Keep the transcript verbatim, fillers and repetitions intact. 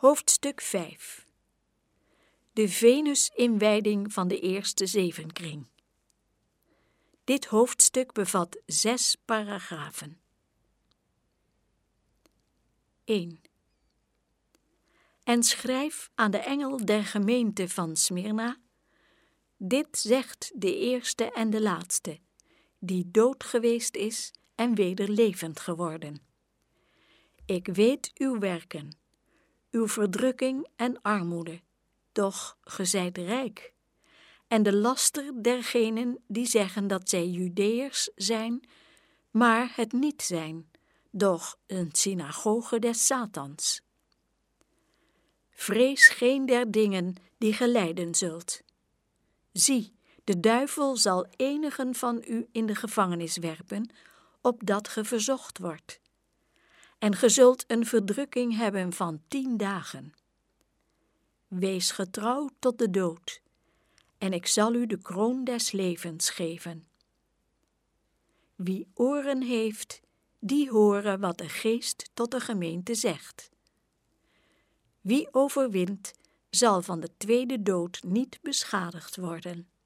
Hoofdstuk vijf. De Venusinwijding van de eerste zevenkring. Dit hoofdstuk bevat zes paragrafen. één. En schrijf aan de engel der gemeente van Smyrna: dit zegt de eerste en de laatste, die dood geweest is en weder levend geworden. Ik weet uw werken, uw verdrukking en armoede, doch ge zijt rijk, en de laster dergenen die zeggen dat zij Judeërs zijn, maar het niet zijn, doch een synagoge des Satans. Vrees geen der dingen die ge lijden zult. Zie, de duivel zal enigen van u in de gevangenis werpen, opdat ge verzocht wordt. En ge zult een verdrukking hebben van tien dagen. Wees getrouw tot de dood, en ik zal u de kroon des levens geven. Wie oren heeft, die horen wat de Geest tot de gemeente zegt. Wie overwint, zal van de tweede dood niet beschadigd worden.